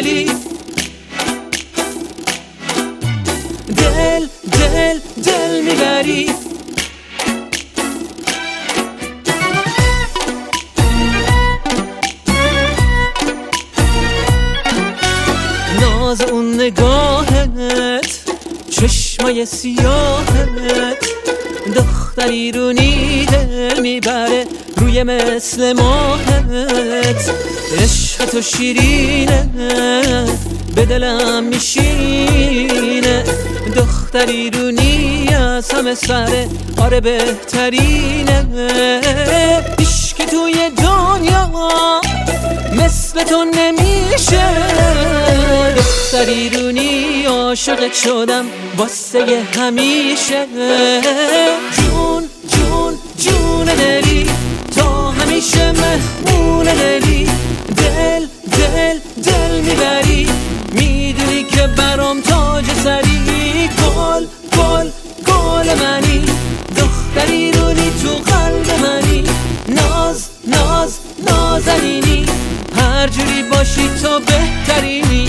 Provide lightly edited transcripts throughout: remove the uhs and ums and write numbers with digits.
دلی، دل دل دل میبری. ناز اون نگاهت، چشمای سیاهت، دختری رو دل میبره روی مثل ماهت. عشق تو شیرینه به دلم میشینه، دختری رو از همه سره، آره بهترینه. هیچکی توی دنیا مثل تو نمیشه، دختری رونی عاشقت شدم واسه همیشه. جون جون جون دلی، تا همیشه مهمون دلی، دل دل دل میبری. میدونی که برام تاج سری، گل گل گل منی، دختری رونی تو قلب منی، ناز ناز نازنینی، هر جوری باشی تو بهترینی.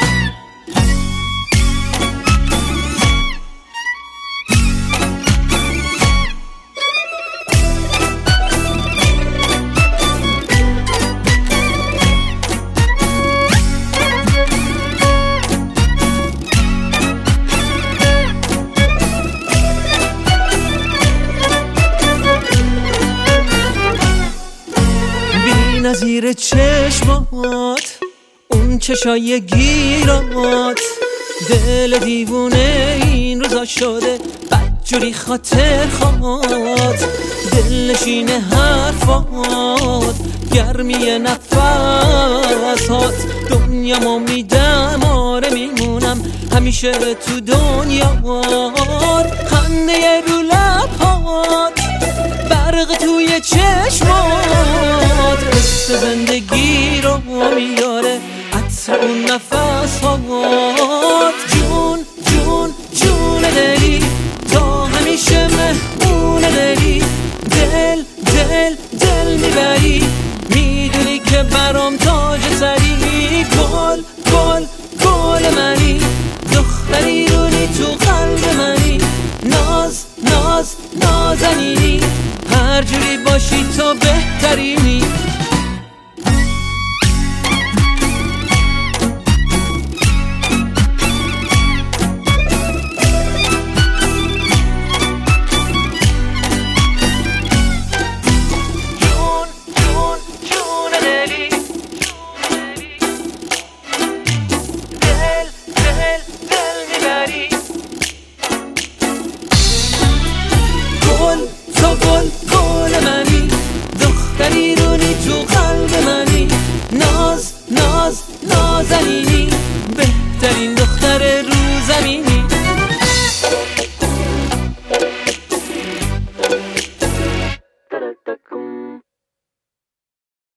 نظیر چشمات، اون چشای گیرات، دل دیوونه این روزا شده بدجوری خاطر خواد. دلنشین حرفات، گرمی نفسات، دنیامو میدم آره میمونم همیشه تو دنیات. خنده رو لبات، برق توی چشمات، حس زندگی رو میاره عطر اون نفس هات. جون جون جون دلی، تا همیشه مهمون دلی، دل دل دل میبری. میدونی که برام تاج سری، گل گل گل منی، دختری رونی تو قلب منی، ناز ناز نازنینی، هر جوری باشی تو بهترینی. جون جون جون دلی، دل دل دل میبری. گل تو گل گل منی، دختری رونی تو قلب منی، ناز ناز نازنینی، بهترین دختر رو زمین.